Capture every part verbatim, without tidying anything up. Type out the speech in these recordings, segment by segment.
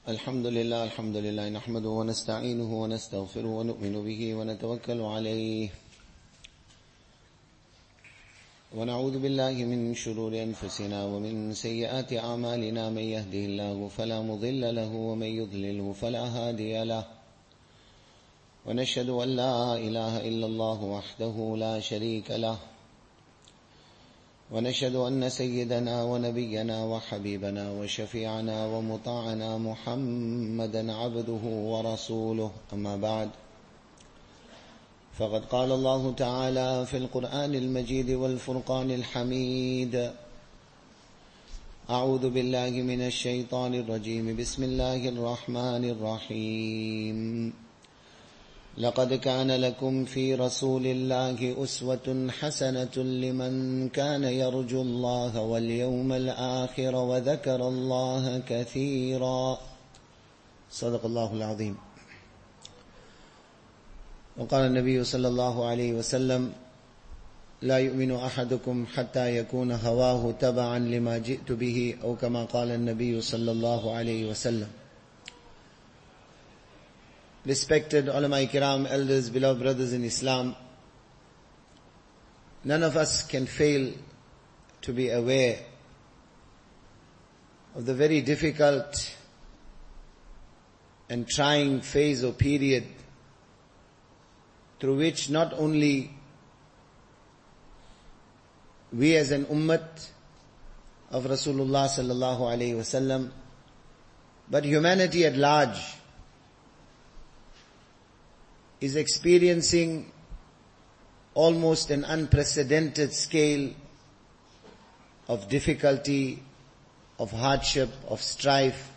الحمد لله الحمد لله نحمده ونستعينه ونستغفره ونؤمن به ونتوكل عليه ونعوذ بالله من شرور أنفسنا ومن سيئات أعمالنا من يهده الله فلا مضل له ومن يضلله فلا هادي له ونشهد أن لا إله إلا الله وحده لا شريك له ونشهد أن سيدنا ونبينا وحبيبنا وشفيعنا ومطاعنا محمدا عبده ورسوله أما بعد فقد قال الله تعالى في القرآن المجيد والفرقان الحميد أعوذ بالله من الشيطان الرجيم بسم الله الرحمن الرحيم لقد كان لكم في رسول الله أسوة حسنة لمن كان يرجو الله واليوم الآخر وذكر الله كثيرا صدق الله العظيم. وقال النبي صلى الله عليه وسلم لا يؤمن أحدكم حتى يكون هواه تبعا لما جئت به أو كما قال النبي صلى الله عليه وسلم. Respected ulama kiram, elders, beloved brothers in Islam, none of us can fail to be aware of the very difficult and trying phase or period through which not only we as an ummat of Rasulullah sallallahu alaihi wasallam, but humanity at large is experiencing almost an unprecedented scale of difficulty, of hardship, of strife,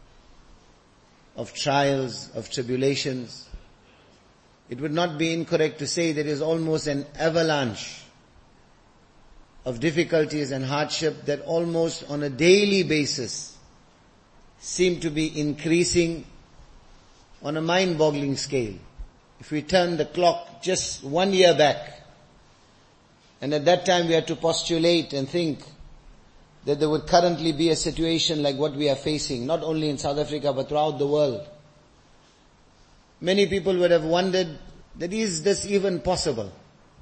of trials, of tribulations. It would not be incorrect to say there is almost an avalanche of difficulties and hardship that almost on a daily basis seem to be increasing on a mind-boggling scale. If we turn the clock just one year back, and at that time we had to postulate and think that there would currently be a situation like what we are facing, not only in South Africa but throughout the world, many people would have wondered that is this even possible?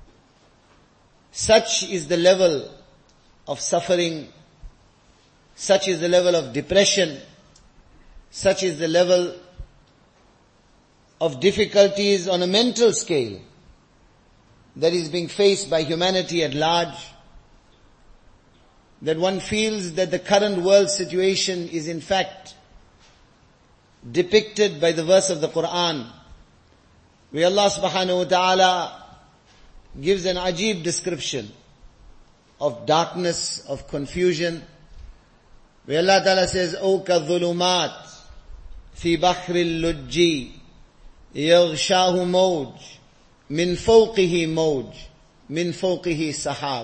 Such is the level of suffering, such is the level of depression, such is the level of difficulties on a mental scale that is being faced by humanity at large, that one feels that the current world situation is in fact depicted by the verse of the Quran, where Allah subhanahu wa ta'ala gives an ajib description of darkness, of confusion, where Allah ta'ala says, O ka dhulumat fi bakhril lujji يغشاه موج من فوقه موج من فوقه سحاب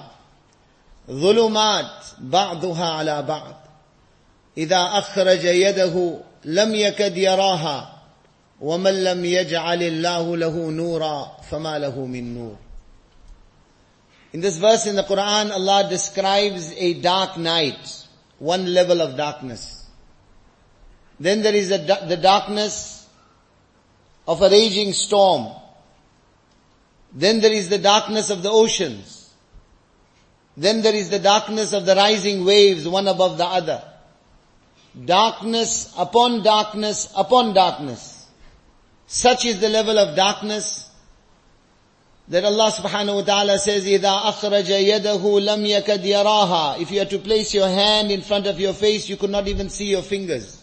ظلمات بعضها على بعض إذا أخرج يده لم يكد يراها ومن لم يجعل الله له نورا فما له من نور. In this verse in the Quran, Allah describes a dark night, one level of darkness. Then there is a, the darkness of a raging storm. Then there is the darkness of the oceans. Then there is the darkness of the rising waves, one above the other. Darkness upon darkness upon darkness. Such is the level of darkness that Allah subhanahu wa ta'ala says, إِذَا أَخْرَجَ يَدَهُ لَمْ يَكَدْ يَرَاهَا. If you had to place your hand in front of your face, you could not even see your fingers.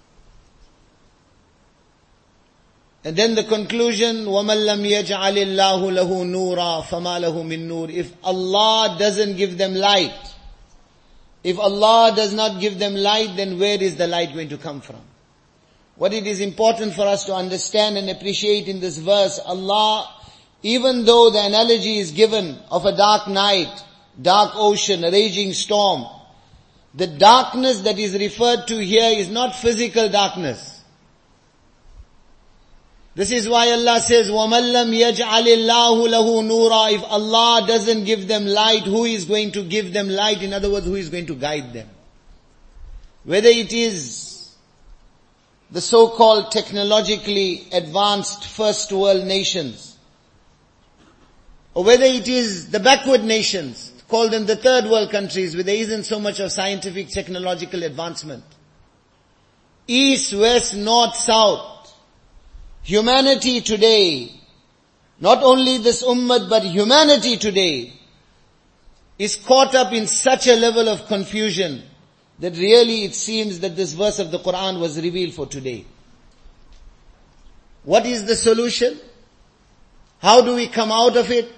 And then the conclusion, وَمَنْ لَمْ يَجْعَلِ اللَّهُ لَهُ نُورًا فَمَا لَهُ مِن نُورٍ. If Allah doesn't give them light, if Allah does not give them light, then where is the light going to come from? What it is important for us to understand and appreciate in this verse, Allah, even though the analogy is given of a dark night, dark ocean, a raging storm, the darkness that is referred to here is not physical darkness. This is why Allah says, وَمَنْ لَمْ يَجْعَلِ اللَّهُ لَهُ نُورًا. If Allah doesn't give them light, who is going to give them light? In other words, who is going to guide them? Whether it is the so-called technologically advanced first world nations, or whether it is the backward nations, call them the third world countries where there isn't so much of scientific technological advancement. East, west, north, south. Humanity today, not only this ummah but humanity today, is caught up in such a level of confusion that really it seems that this verse of the Quran was revealed for today. What is the solution? How do we come out of it?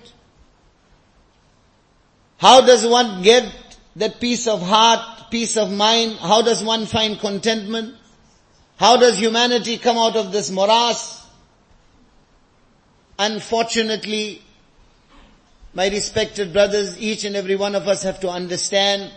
How does one get that peace of heart, peace of mind? How does one find contentment? How does humanity come out of this morass? Unfortunately, my respected brothers, each and every one of us have to understand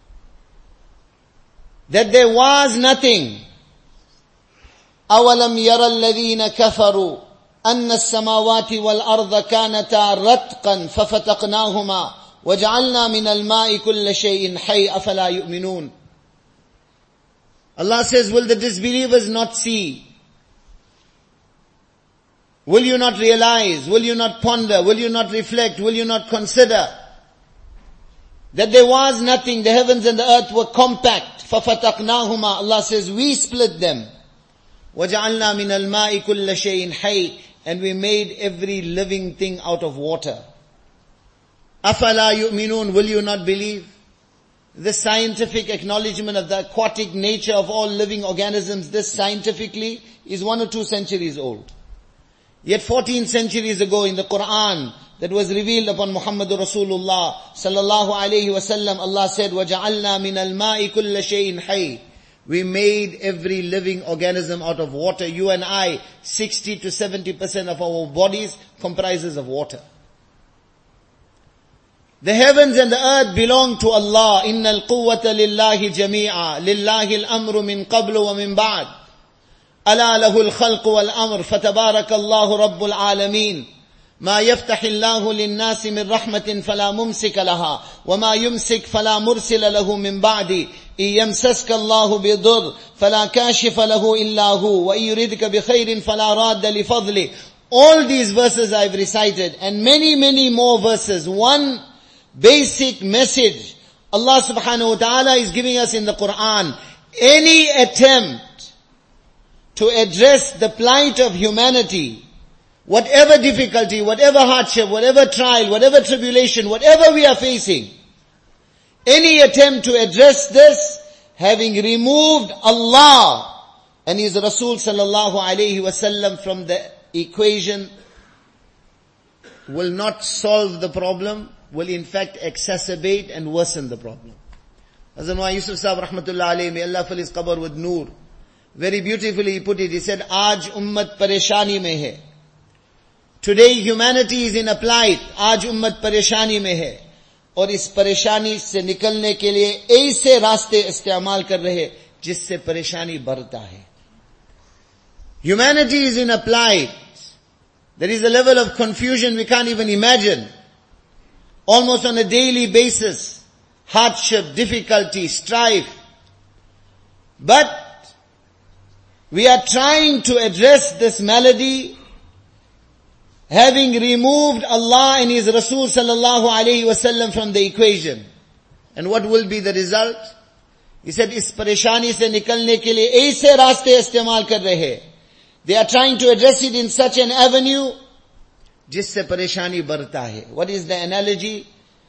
that there was nothing. أَوَلَمْ يَرَ الَّذِينَ كَفَرُوا أَنَّ السَّمَاوَاتِ وَالْأَرْضَ كَانَتَا رَتْقًا فَفَتَقْنَاهُمَا وَجَعَلْنَا مِنَ الْمَاءِ كُلَّ شَيْءٍ حَيٍّ أَفَلَا يُؤْمِنُونَ. Allah says, will the disbelievers not see? Will you not realize? Will you not ponder? Will you not reflect? Will you not consider that there was nothing? The heavens and the earth were compact. فَفَتَقْنَاهُمَا. Allah says, we split them. وَجَعَلْنَا مِنَ الْمَاءِ كُلَّ شَيْءٍ حَيٍّ. And we made every living thing out of water. أَفَلَا يُؤْمِنُونَ. Will you not believe? The scientific acknowledgement of the aquatic nature of all living organisms, this scientifically is one or two centuries old. Yet fourteen centuries ago in the Quran that was revealed upon Muhammadur Rasulullah sallallahu alayhi wasallam, Allah said, وَجَعَلْنَا مِنَ الْمَاءِ كُلَّ شَيْءٍ حَيٍّ. We made every living organism out of water. You and I, sixty to seventy percent of our bodies comprises of water. The heavens and the earth belong to Allah. إِنَّ الْقُوَّةَ لِلَّهِ جَمِيعًا لِلَّهِ الْأَمْرُ مِنْ قَبْلُ وَمِنْ بَعْدُ أَلَا لَهُ الْخَلْقُ وَالْأَمْرُ فَتَبَارَكَ اللَّهُ رَبُّ الْعَالَمِينَ مَا يَفْتَحِ اللَّهُ لِلنَّاسِ مِنْ رَحْمَةٍ فَلَا مُمْسِكَ لَهَا وَمَا يُمْسِكْ فَلَا مُرْسِلَ لَهُ مِنْ بَعْدِ إِنْ يَمْسَسْكَ اللَّهُ بِضُرٍّ فَلَا كَاشِفَ لَهُ إِلَّا هُوَ وَإِنْ يُرِدْكَ بِخَيْرٍ فَلَا رَادَّ لِفَضْلِهِ. All these verses I've recited and many, many more verses. One basic message Allah subhanahu wa ta'ala is giving us in the Quran. Any attempt to address the plight of humanity, whatever difficulty, whatever hardship, whatever trial, whatever tribulation, whatever we are facing, any attempt to address this, having removed Allah and His Rasul sallallahu alayhi wasallam from the equation, will not solve the problem, will in fact exacerbate and worsen the problem. Hazrat Mullah Yusuf Sahib rahmatullah alayhi, may Allah fill his qabr with noor, very beautifully he put it. He said, Aaj ummat pareshani mein hai. Today humanity is in a plight. Aaj ummat pareshani mein hai. और इस परेशानी से निकलने के लिए ऐसे रास्ते इस्तेमाल कर रहे जिससे परेशानी बढ़ता है. Humanity is in a plight. There is a level of confusion we can't even imagine. Almost on a daily basis. Hardship, difficulty, strife. But we are trying to address this malady, having removed Allah and His Rasul sallallahu alayhi wasallam from the equation. And what will be the result? He said, is pareshani se nikalne ke liye aise raaste istemal kar rahe. They are trying to address it in such an avenue, jisse pareshani barta hai. What is the analogy?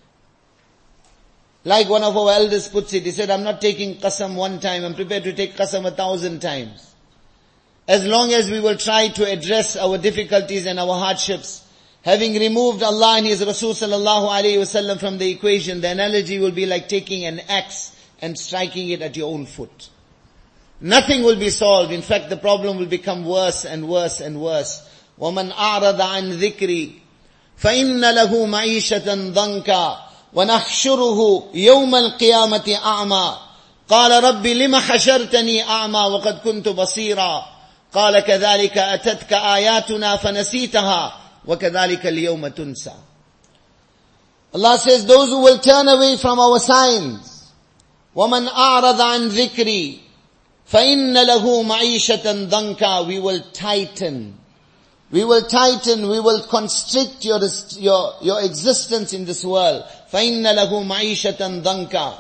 Like one of our elders puts it, he said, I'm not taking qasam one time, I'm prepared to take qasam a thousand times. As long as we will try to address our difficulties and our hardships, having removed Allah and His Rasul sallallahu alayhi wasallam from the equation, the analogy will be like taking an axe and striking it at your own foot. Nothing will be solved. In fact, the problem will become worse and worse and worse. وَمَنْ أَعْرَضَ عَنْ ذِكْرِي فَإِنَّ لَهُ مَعِيشَةً ضَنْكًا وَنَحْشُرُهُ يَوْمَ الْقِيَامَةِ أَعْمَى قَالَ رَبِّ لِمَ حَشَرْتَنِي أَعْمَى وَقَدْ كُنْتُ بَصِيرًا قال كذلك أتتك آياتنا فنسيتها وكذلك اليوم تنسى. Allah says, those who will turn away from our signs, وَمَنْ أَعْرَضَ عَنْ ذِكْرِي, فَإِنَّ لَهُ مَعِيشَةً ضَنْكًا. We will tighten. We will tighten, we will constrict your, your, your existence in this world. فَإِنَّ لَهُ مَعِيشَةً ضَنْكًا.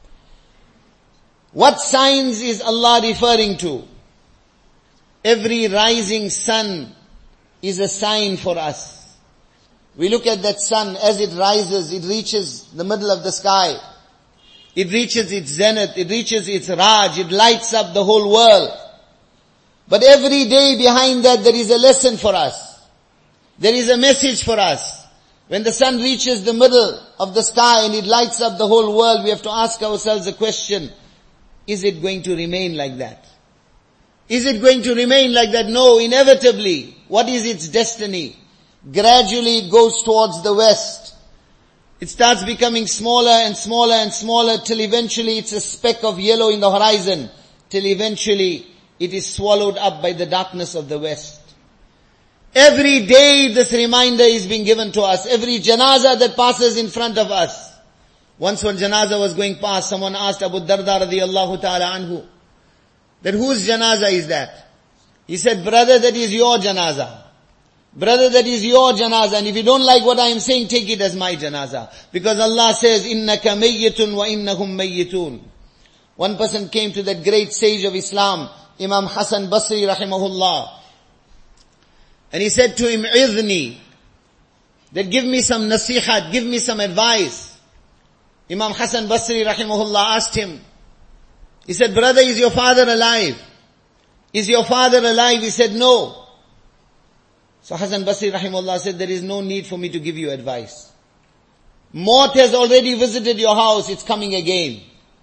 What signs is Allah referring to? Every rising sun is a sign for us. We look at that sun as it rises, it reaches the middle of the sky. It reaches its zenith, it reaches its raj, it lights up the whole world. But every day behind that there is a lesson for us. There is a message for us. When the sun reaches the middle of the sky and it lights up the whole world, we have to ask ourselves a question. Is it going to remain like that? Is it going to remain like that? No, inevitably. What is its destiny? Gradually it goes towards the west. It starts becoming smaller and smaller and smaller till eventually it's a speck of yellow in the horizon. Till eventually it is swallowed up by the darkness of the west. Every day this reminder is being given to us. Every janazah that passes in front of us. Once one janazah was going past, someone asked Abu Darda radiyallahu ta'ala anhu, that whose janazah is that? He said, brother, that is your janazah. Brother, that is your janazah. And if you don't like what I am saying, take it as my janazah. Because Allah says, إِنَّكَ مَيِّتٌ وَإِنَّهُمْ مَيِّتُونَ. One person came to that great sage of Islam, Imam Hassan Basri rahimahullah. And he said to him, "Idhni," that give me some nasihat, give me some advice. Imam Hassan Basri rahimahullah asked him, he said, brother, is your father alive? Is your father alive? He said, no. So Hassan Basri rahimahullah said, there is no need for me to give you advice. Maut has already visited your house, it's coming again.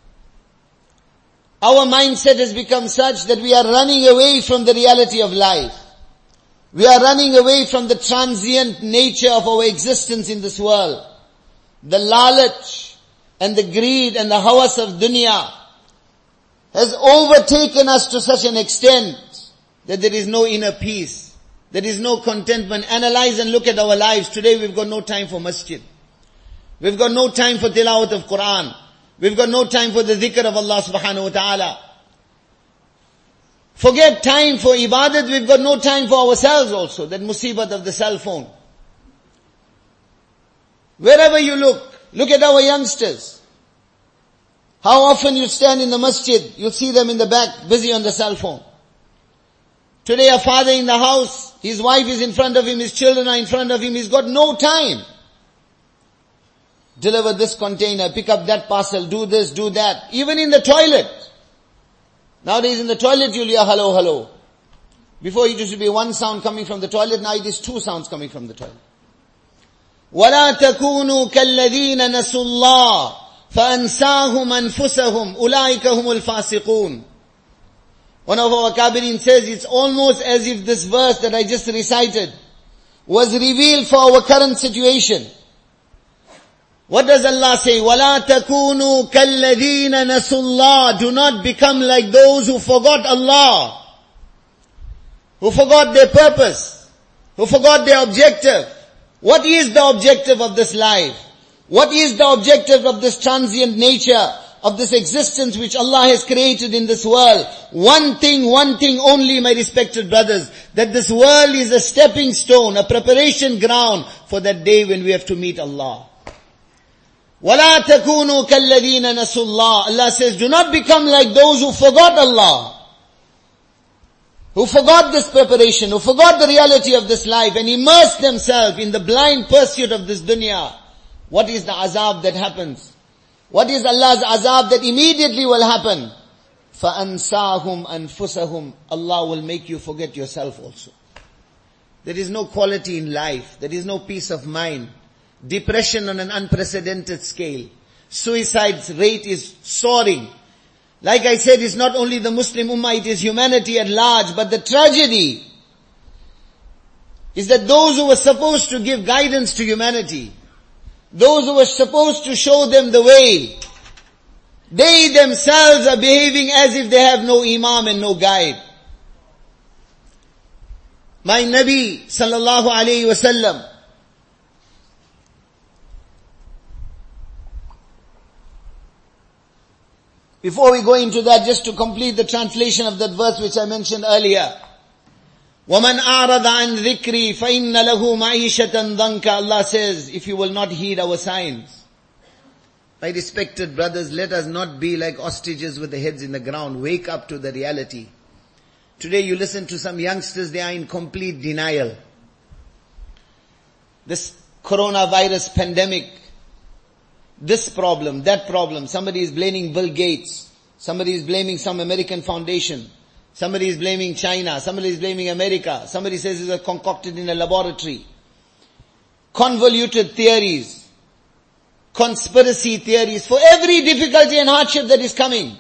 Our mindset has become such that we are running away from the reality of life. We are running away from the transient nature of our existence in this world. The lalach and the greed and the hawas of dunya has overtaken us to such an extent that there is no inner peace. There is no contentment. Analyze and look at our lives. Today we've got no time for masjid. We've got no time for tilawat of Quran. We've got no time for the dhikr of Allah subhanahu wa ta'ala. Forget time for ibadat, we've got no time for ourselves also. That musibat of the cell phone. Wherever you look, look at our youngsters. How often you stand in the masjid, you'll see them in the back, busy on the cell phone. Today a father in the house, his wife is in front of him, his children are in front of him, he's got no time. Deliver this container, pick up that parcel, do this, do that. Even in the toilet. Nowadays in the toilet you'll hear hello, hello. Before it used to be one sound coming from the toilet, now it is two sounds coming from the toilet. وَلَا تَكُونُوا كَالَّذِينَ نَسُوا اللَّهَ فَأَنْسَاهُمْ أَنفُسَهُمْ أُولَٰئِكَ هُمُ الْفَاسِقُونَ. One of our Kabirin says, it's almost as if this verse that I just recited was revealed for our current situation. What does Allah say? وَلَا تَكُونُوا كَالَّذِينَ نَسُوا اللَّهَ. Do not become like those who forgot Allah, who forgot their purpose, who forgot their objective. What is the objective of this life? What is the objective of this transient nature, of this existence which Allah has created in this world? One thing, one thing only, my respected brothers, that this world is a stepping stone, a preparation ground for that day when we have to meet Allah. وَلَا تَكُونُوا كَالَّذِينَ نَسُوا اللَّهَ. Allah says, do not become like those who forgot Allah, who forgot this preparation, who forgot the reality of this life and immersed themselves in the blind pursuit of this dunya. What is the azab that happens? What is Allah's azab that immediately will happen? فَأَنْسَاهُمْ أَنفُسَهُمْ. Allah will make you forget yourself also. There is no quality in life. There is no peace of mind. Depression on an unprecedented scale. Suicide rate is soaring. Like I said, it's not only the Muslim Ummah, it is humanity at large. But the tragedy is that those who were supposed to give guidance to humanity, those who were supposed to show them the way, they themselves are behaving as if they have no imam and no guide. My Nabi sallallahu alayhi wa sallam, Before we go into that, just to complete the translation of that verse which I mentioned earlier. وَمَنْ أَعْرَضَ عَنْ ذِكْرِي فَإِنَّ لَهُ مَعِيشَةً ضَنْكَ. Allah says, if you will not heed our signs. My respected brothers, let us not be like ostriches with their heads in the ground. Wake up to the reality. Today you listen to some youngsters, they are in complete denial. This coronavirus pandemic, this problem, that problem, somebody is blaming Bill Gates, somebody is blaming some American foundation, somebody is blaming China, somebody is blaming America, somebody says it was concocted in a laboratory. Convoluted theories, conspiracy theories for every difficulty and hardship that is coming.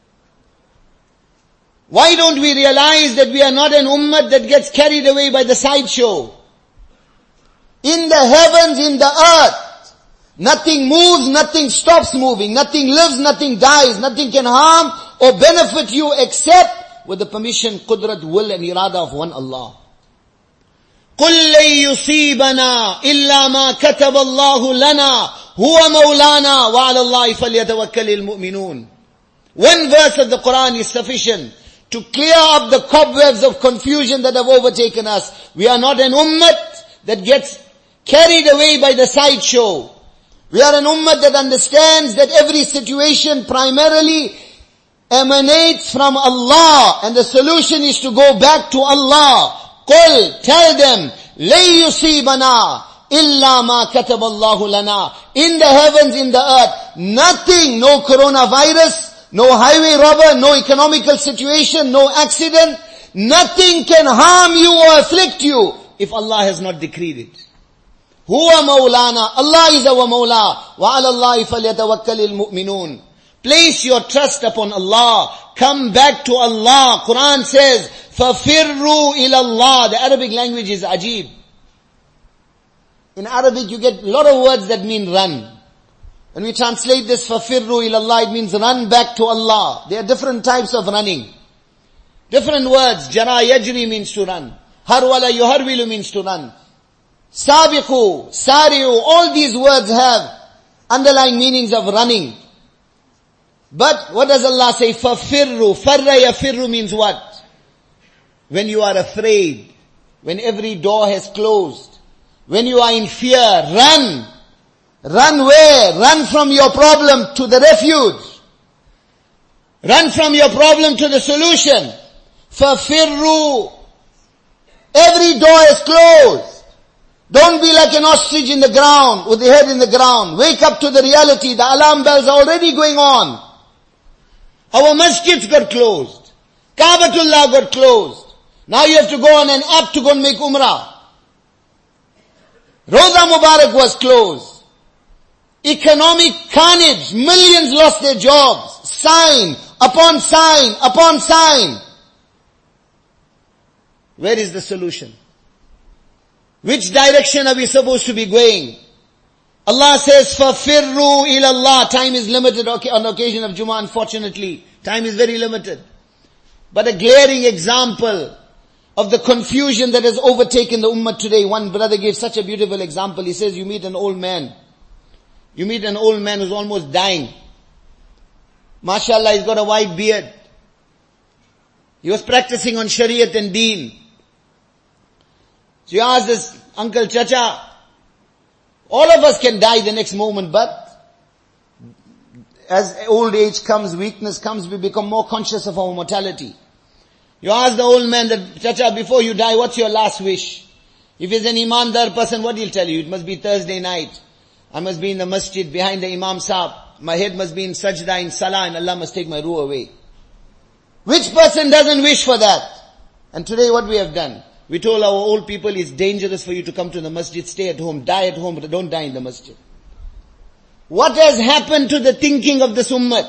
Why don't we realize that we are not an ummah that gets carried away by the sideshow? In the heavens, in the earth, nothing moves, nothing stops moving, nothing lives, nothing dies, nothing can harm or benefit you except with the permission, qudrat, will and irada of one Allah. قُلْ لَن يُصِيبَنَا إِلَّا مَا كَتَبَ اللَّهُ لَنَا هُوَ مَوْلَانَا وَعَلَى اللَّهِ فَلْيَتَوَكَّلِ الْمُؤْمِنُونَ. One verse of the Quran is sufficient to clear up the cobwebs of confusion that have overtaken us. We are not an ummah that gets carried away by the sideshow. We are an ummah that understands that every situation primarily emanates from Allah, and the solution is to go back to Allah. Qul, tell them, لَن يُصِيبَنَا إِلَّا مَا كَتَبَ اللَّهُ لَنَا. In the heavens, in the earth, nothing, no coronavirus, no highway robber, no economical situation, no accident, nothing can harm you or afflict you if Allah has not decreed it. Huwa Maulana. Allah is our Mawla. Wa ala Allahi falyatawakkalil mu'minun. Place your trust upon Allah. Come back to Allah. Quran says, فَفِرُّوا إِلَى اللَّهِ. The Arabic language is ajib. In Arabic you get a lot of words that mean run. When we translate this فَفِرُّوا إِلَى اللَّهِ, it means run back to Allah. There are different types of running. Different words. Jara yajri means to run. Harwala yuharwilu means to run. Sabiqu, Sariu, all these words have underlying meanings of running. But what does Allah say? فَفِرُّ. Farra yafirru means what? When you are afraid, when every door has closed, when you are in fear, run. Run where? Run from your problem to the refuge. Run from your problem to the solution. فَفِرُّ. Every door is closed. Don't be like an ostrich in the ground, with the head in the ground. Wake up to the reality. The alarm bells are already going on. Our masjids got closed. Kaabatullah got closed. Now you have to go on an app to go and make umrah. Roza Mubarak was closed. Economic carnage. Millions lost their jobs. Sign upon sign upon sign. Where is the solution? Which direction are we supposed to be going? Allah says, فَفِرُّوا إِلَى اللَّهِ. Time is limited on occasion of Jummah, unfortunately. Time is very limited. But a glaring example of the confusion that has overtaken the ummah today. One brother gave such a beautiful example. He says, you meet an old man. You meet an old man who's almost dying. MashaAllah, he's got a white beard. He was practicing on Shariat and Deen. So you ask this uncle, Chacha, all of us can die the next moment, but as old age comes, weakness comes, we become more conscious of our mortality. You ask the old man that, Chacha, before you die, what's your last wish? If he's an imandar person, what he'll tell you? It must be Thursday night. I must be in the masjid behind the Imam Sahib. My head must be in sajda, in salah, and Allah must take my ruh away. Which person doesn't wish for that? And today what we have done? We told our old people, it's dangerous for you to come to the masjid, stay at home, die at home, but don't die in the masjid. What has happened to the thinking of this ummah?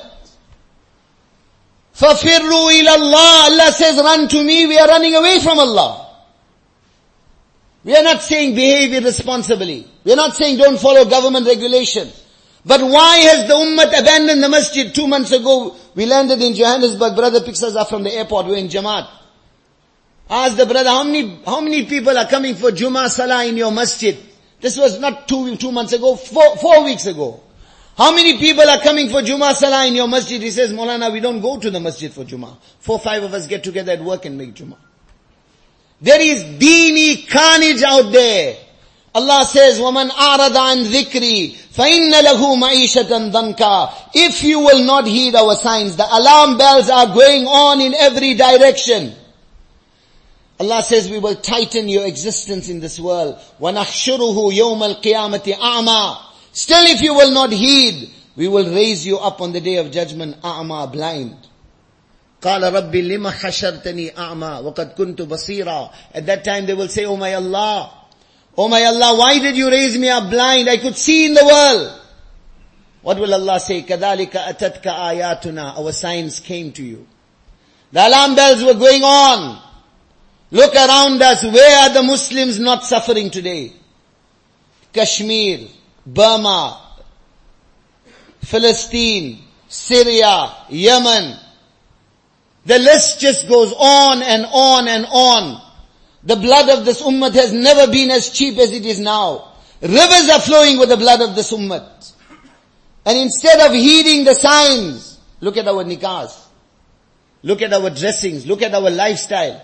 فَفِرُّوا إِلَى اللَّهِ. Allah says, run to me, we are running away from Allah. We are not saying behave irresponsibly. We are not saying don't follow government regulation. But why has the ummah abandoned the masjid? Two months ago, we landed in Johannesburg, brother picks us up from the airport, we're in Jamaat. Ask the brother, how many, how many people are coming for Jummah Salah in your masjid? This was not two, two months ago, four, four weeks ago. How many people are coming for Jummah Salah in your masjid? He says, Maulana, we don't go to the masjid for Jummah. Four, five of us get together at work and make Jummah. There is deeni carnage out there. Allah says, وَمَنْ أَعْرَضَ عَنْ ذِكْرِي فَإِنَّ لَهُ مَعِيشَةً ضَنْكَا. If you will not heed our signs, the alarm bells are going on in every direction. Allah says, we will tighten your existence in this world. وَنَحْشُرُهُ يَوْمَ الْقِيَامَةِ أَعْمَى. Still if you will not heed, we will raise you up on the day of judgment, أَعْمَى, blind. قَالَ رَبِّ لِمَ حَشَرْتَنِي أَعْمَى وَقَدْ كُنْتُ بَصِيرًا. At that time they will say, oh my Allah, oh my Allah, why did you raise me up blind? I could see in the world. What will Allah say? كَذَلِكَ أَتَتْكَ آيَاتُنَا. Our signs came to you. The alarm bells were going on. Look around us. Where are the Muslims not suffering today? Kashmir, Burma, Palestine, Syria, Yemen. The list just goes on and on and on. The blood of this ummah has never been as cheap as it is now. Rivers are flowing with the blood of this ummah. And instead of heeding the signs, look at our nikahs. Look at our dressings. Look at our lifestyle.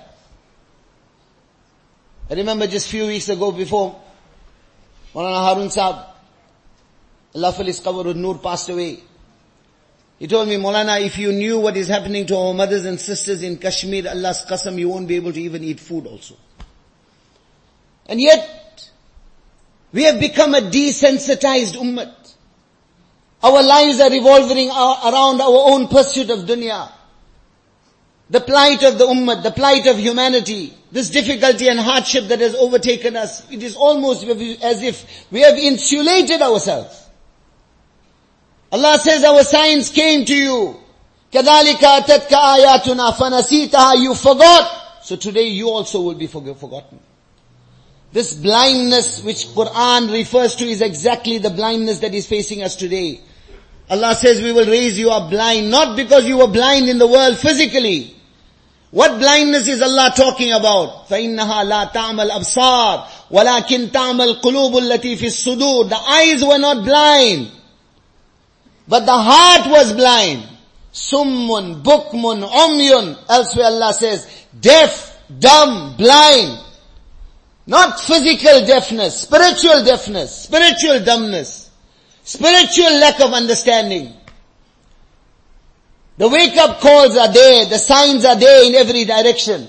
I remember just few weeks ago before Maulana Harun Sahab, Allah for his qabr Noor, passed away. He told me, Maulana, if you knew what is happening to our mothers and sisters in Kashmir, Allah's qasam, you won't be able to even eat food also. And yet, we have become a desensitized ummah. Our lives are revolving around our own pursuit of dunya. The plight of the ummah, the plight of humanity, this difficulty and hardship that has overtaken us, it is almost as if we have insulated ourselves. Allah says, our signs came to you. كَذَلِكَ أَتَتْكَ آيَاتُنَا فَنَسِيتَهَا. You forgot. So today you also will be forgotten. This blindness which Quran refers to is exactly the blindness that is facing us today. Allah says we will raise you up blind, not because you were blind in the world physically. What blindness is Allah talking about? فَإِنَّهَا لَا تَعْمَى الْأَبْصَارِ وَلَكِنْ تَعْمَى الْقُلُوبُ الَّتِي فِي الصُّدُورِ. The eyes were not blind, but the heart was blind. Summun, bukmun, umyun. Elsewhere Allah says, deaf, dumb, blind. Not physical deafness, spiritual deafness, spiritual dumbness, spiritual lack of understanding. The wake-up calls are there, the signs are there in every direction.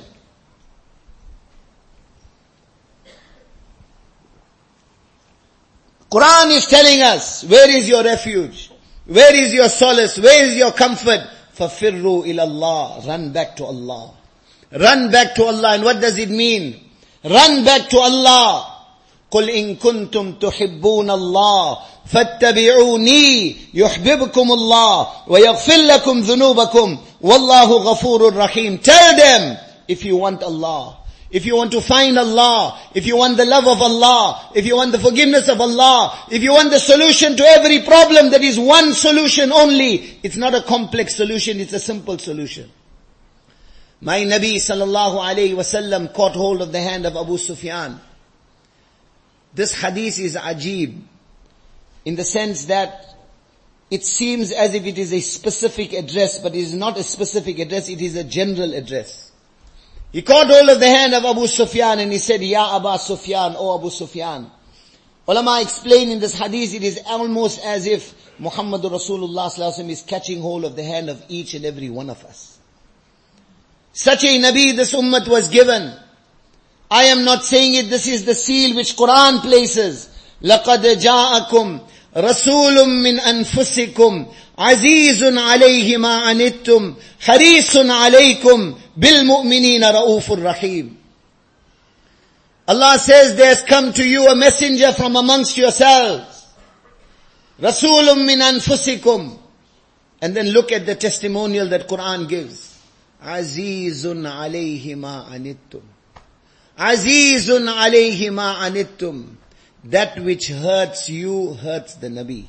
Quran is telling us, where is your refuge? Where is your solace? Where is your comfort? فَفِرُّوا إِلَى اللَّهِ. Run back to Allah. Run back to Allah. And what does it mean? Run back to Allah. قُلْ إِن كُنْتُمْ تُحِبُّونَ اللَّهِ فَاتَّبِعُونِي يُحْبِبْكُمُ اللَّهِ وَيَغْفِرْ لَكُمْ ذُنُوبَكُمْ وَاللَّهُ غَفُورٌ رَحِيمٌ. Tell them, if you want Allah, if you want to find Allah, if you want the love of Allah, if you want the forgiveness of Allah, if you want the solution to every problem, there is one solution only. It's not a complex solution, it's a simple solution. My Nabi sallallahu alayhi wasallam caught hold of the hand of Abu Sufyan. This hadith is ajib, in the sense that it seems as if it is a specific address, but it is not a specific address, it is a general address. He caught hold of the hand of Abu Sufyan and he said, Ya Abu Sufyan, O Abu Sufyan. Ulama explain in this hadith, it is almost as if Muhammadur Rasulullah sallallahu alaihi wasallam is catching hold of the hand of each and every one of us. Such a Nabi this ummah was given. I am not saying it, this is the seal which Quran places. لَقَدْ جَاءَكُمْ رَسُولٌ مِّنْ أَنفُسِكُمْ عَزِيزٌ عَلَيْهِ مَا عَنِتُّمْ حَرِيصٌ عَلَيْكُمْ بِالْمُؤْمِنِينَ رَؤُوفٌ رَحِيمٌ. Allah says, there has come to you a messenger from amongst yourselves. رَسُولٌ مِّنْ أَنفُسِكُمْ. And then look at the testimonial that Quran gives. عَزِيزٌ عَلَيْهِ مَا عَنِتُّمْ. عَزِيزٌ عَلَيْهِ مَا عَنِتُّمْ. That which hurts you hurts the Nabi.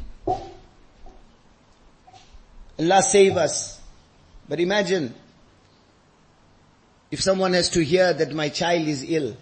Allah save us. But imagine, if someone has to hear that my child is ill.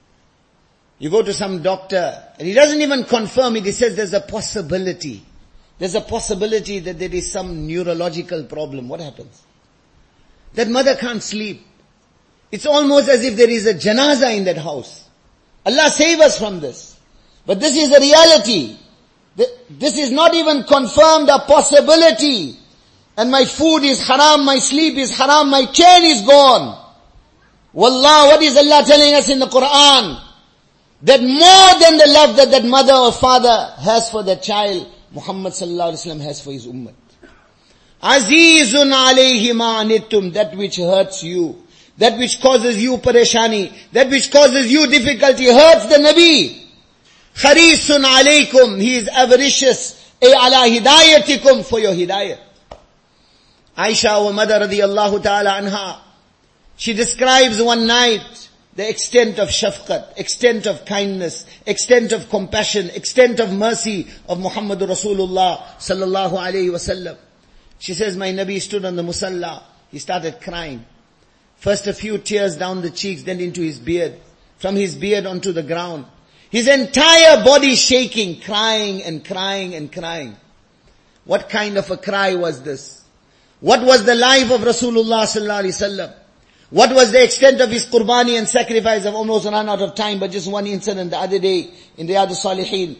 You go to some doctor, and he doesn't even confirm it, he says there's a possibility. there's a possibility that there is some neurological problem. What happens? That mother can't sleep. It's almost as if there is a janaza in that house. Allah save us from this. But this is a reality. This is not even confirmed a possibility. And my food is haram, my sleep is haram, my chain is gone. Wallah, what is Allah telling us in the Quran? That more than the love that that mother or father has for their child, Muhammad sallallahu alaihi wasallam has for his ummah. Azizun alayhi ma anittum, that which hurts you, that which causes you pareshani, that which causes you difficulty, hurts the Nabi. Kharisun alaykum, he is avaricious, ay ala hidayatikum, for your hidayah. Aisha, our mother radiyallahu ta'ala anha, she describes one night the extent of shafqat, extent of kindness, extent of compassion, extent of mercy of Muhammadur Rasulullah sallallahu alayhi wasallam. She says, my Nabi stood on the musalla, he started crying. First a few tears down the cheeks, then into his beard, from his beard onto the ground. His entire body shaking, crying and crying and crying. What kind of a cry was this? What was the life of Rasulullah sallallahu alaihi wasallam? What was the extent of his qurbani and sacrifice? I've almost run out of time, but just one incident the other day in Riyadh al-Salihin.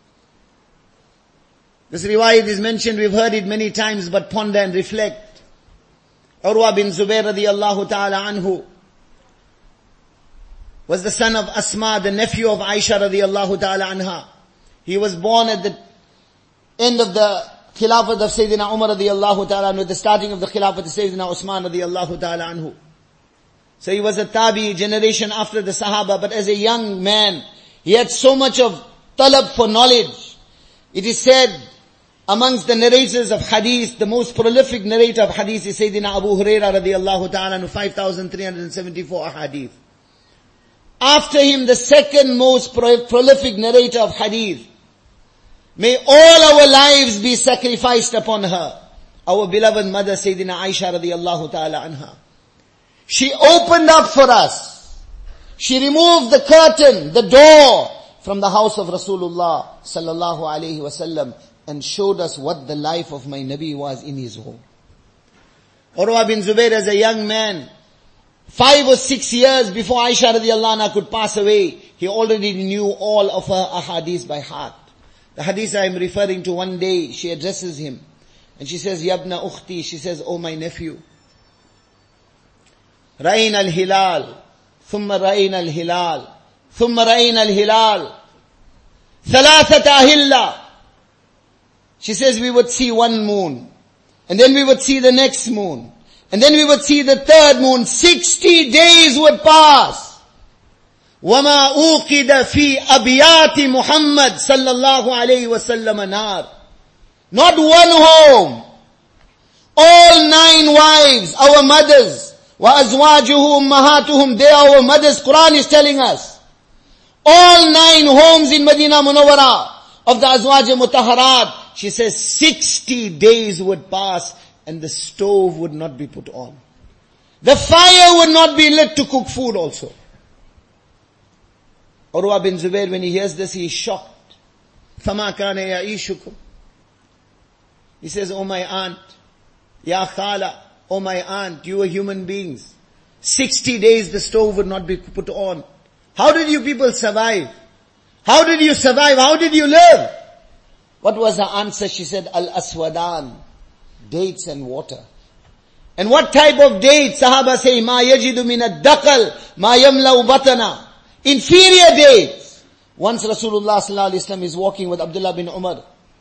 This riwayat is mentioned, we've heard it many times, but ponder and reflect. Urwa bin Zubair radiyallahu ta'ala anhu was the son of Asma, the nephew of Aisha radiyallahu ta'ala anha. He was born at the end of the Khilafat of Sayyidina Umar radiyallahu ta'ala anhu, the starting of the Khilafat of Sayyidina Usman radiyallahu ta'ala anhu. So he was a tabi, generation after the Sahaba, but as a young man, he had so much of talab for knowledge. It is said, amongst the narrators of hadith, the most prolific narrator of hadith is Sayyidina Abu Hurairah radiyallahu ta'ala anhu, five thousand three hundred seventy-four hadith. After him, the second most pro- prolific narrator of hadith. May all our lives be sacrificed upon her. Our beloved mother, Sayyidina Aisha radiyallahu ta'ala anha. She opened up for us. She removed the curtain, the door from the house of Rasulullah sallallahu alayhi wasallam and showed us what the life of my Nabi was in his home. Urwa bin Zubair, as a young man, five or six years before Aisha radiyallahu anha could pass away, he already knew all of her ahadith by heart. The hadith I am referring to, one day she addresses him and she says, Yabna ukhti, she says, oh my nephew, Ra'ina al-hilal, thumma ra'ina al-hilal, thumma ra'ina al-hilal, thalathat ahilla. She says we would see one moon, and then we would see the next moon, and then we would see the third moon. Sixty days would pass. وَمَا أُوقِدَ فِي أَبْيَاتِ مُحَمَّدٍ صَلَّى اللَّهُ عَلَيْهِ وَسَلَّمَ نَارٍ. Not one home. All nine wives, our mothers, وَأَزْوَاجُهُ أُمَّهَاتُهُمْ, they are our mothers. Quran is telling us. All nine homes in Medina Munawwara of the Azwaj Mutahharat, she says sixty days would pass and the stove would not be put on. The fire would not be lit to cook food also. Urwa bin Zubair, when he hears this, he is shocked. فَمَا كَانَ يَعِيشُكُمْ. He says, oh my aunt, Ya Khala, oh my aunt, you are human beings. Sixty days the stove would not be put on. How did you people survive? How did you survive? How did you live? What was her answer? She said, Al-Aswadan, dates and water. And what type of dates? Sahaba say, Ma yajidu min ad-daqal, ma yamlau batana. Inferior dates. Once Rasulullah sallallahu alaihi wasallam is walking with Abdullah bin Umar.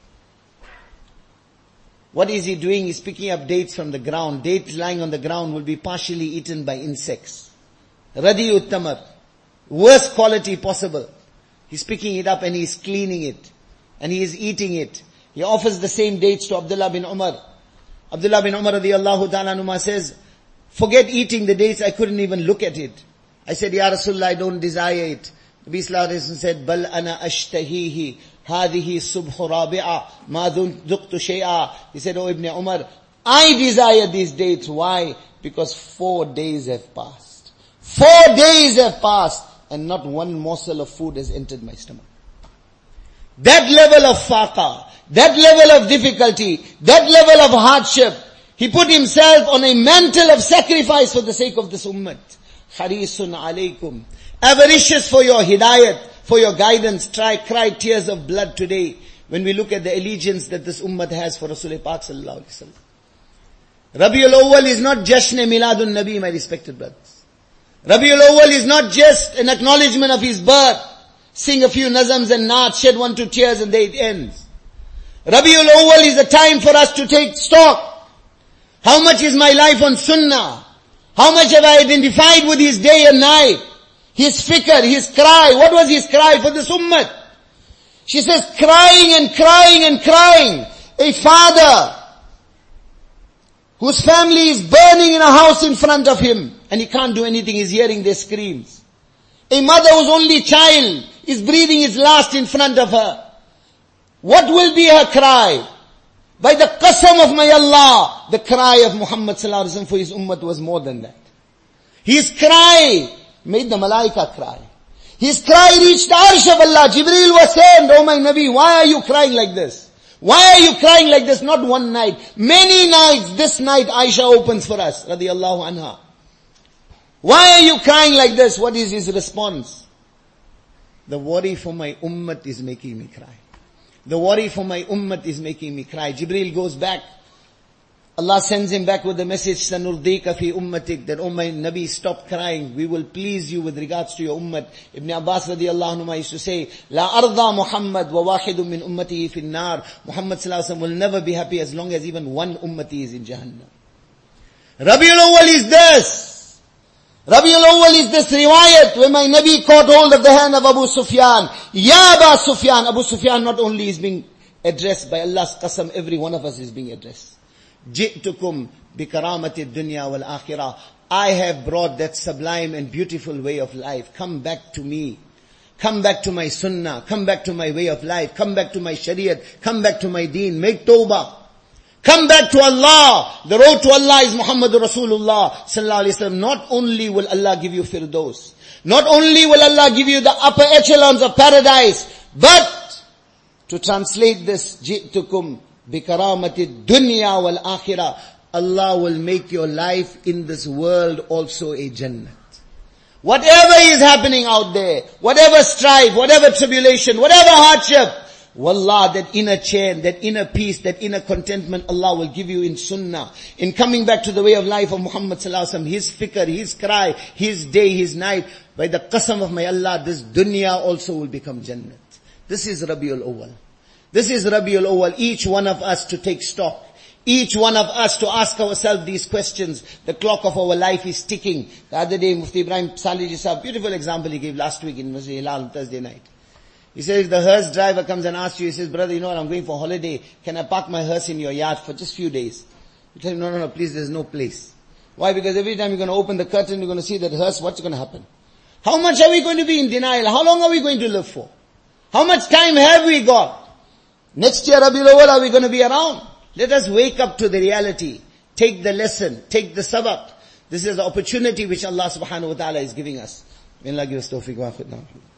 What is he doing? He's picking up dates from the ground. Dates lying on the ground will be partially eaten by insects. Radi uttamar. Worst quality possible. He's picking it up and he's cleaning it. And he is eating it. He offers the same dates to Abdullah bin Umar. Abdullah bin Umar radiyallahu ta'ala anhuma says, forget eating the dates, I couldn't even look at it. I said, Ya Rasulullah, I don't desire it. Nabi sallallahu alayhi wa sallam said, Bal ana ashtahihi, hadihi subhu rabi'a, ma dhuqtu shay'a. He said, oh Ibn Umar, I desire these dates. Why? Because four days have passed. Four days have passed and not one morsel of food has entered my stomach. that level of faqa, that level of difficulty, that level of hardship. He put himself on a mantle of sacrifice for the sake of this ummah. Harisun alaykum. Avaricious for your hidayat, for your guidance. Try, cry tears of blood today when we look at the allegiance that this ummah has for Rasul Pak sallallahu alaihi wasallam. Rabiul Awwal is not Jashn Miladun Nabi, my respected brothers. Rabiul Awwal is not just an acknowledgement of his birth. Sing a few nazams and naat, shed one two tears and there it ends. Rabiul Awwal is a time for us to take stock. How much is my life on sunnah? How much have I identified with his day and night? His fikr, his cry. What was his cry for this ummah? She says, crying and crying and crying. A father whose family is burning in a house in front of him and he can't do anything, he's hearing their screams. A mother whose only child is breathing his last in front of her. What will be her cry? By the qasam of my Allah, the cry of Muhammad sallallahu alaihi wasallam for his ummah was more than that. His cry made the malaika cry. His cry reached the arsh of Allah. Jibreel was saying, oh my Nabi, why are you crying like this? Why are you crying like this? Not one night. Many nights. This night Aisha opens for us, radiyallahu anha. Why are you crying like this? What is his response? The worry for my ummah is making me cry. The worry for my ummah is making me cry. Jibreel goes back. Allah sends him back with the message, Sanurdika fi ummatik, that, oh my Nabi, stop crying. We will please you with regards to your ummah. Ibn Abbas radiallahu anhu used to say, La arda Muhammad wa wahidun min ummatihi fin nar. Muhammad sallallahu alaihi wasallam will never be happy as long as even one ummati is in Jahannam. Rabiul Awwal is this. Rabiul Awwal is this riwayat where my Nabi caught hold of the hand of Abu Sufyan. Ya Abu Sufyan. Abu Sufyan not only is being addressed by Allah's qasam, every one of us is being addressed. Ji'tukum bikaramati dunya wal akhirah. I have brought that sublime and beautiful way of life. Come back to me. Come back to my sunnah. Come back to my way of life. Come back to my shariat. Come back to my deen. Make tawbah. Come back to Allah. The road to Allah is Muhammadur Rasulullah sallallahu alaihi wasallam. Not only will Allah give you firdaus, not only will Allah give you the upper echelons of paradise, but to translate this, ji'tukum bikaramati dunya wal akhirah, Allah will make your life in this world also a jannat. Whatever is happening out there, whatever strife, whatever tribulation, whatever hardship, wallah, that inner chain, that inner peace, that inner contentment Allah will give you in sunnah, in coming back to the way of life of Muhammad sallallahu alaihi wasallam, his fikr, his cry, his day, his night. By the qasam of my Allah, this dunya also will become jannat. This is Rabiul Awwal. This is Rabiul Awwal. Each one of us to take stock. Each one of us to ask ourselves these questions. The clock of our life is ticking. The other day, Mufti Ibrahim Salih Ji Sahab, beautiful example he gave last week in Masjid Hilal on Thursday night. He says, if the hearse driver comes and asks you, he says, brother, you know what, I'm going for holiday. Can I park my hearse in your yard for just few days? You tell him, no, no, no, please, there's no place. Why? Because every time you're going to open the curtain, you're going to see that hearse, what's going to happen? How much are we going to be in denial? How long are we going to live for? How much time have we got? Next year, Rabiul Awwal, are we going to be around? Let us wake up to the reality. Take the lesson. Take the sabaq. This is the opportunity which Allah subhanahu wa ta'ala is giving us. May Allah give us tawfiq wa khidna.